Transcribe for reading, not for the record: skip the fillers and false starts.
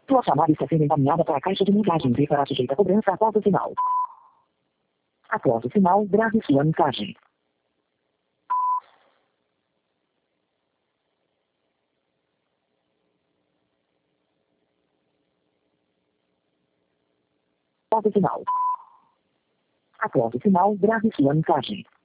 Sua chamada está sendo encaminhada para a caixa de mensagens e será sujeita a cobrança após o sinal. Após o sinal, grave sua mensagem. Após o sinal. Após o sinal, grave sua mensagem.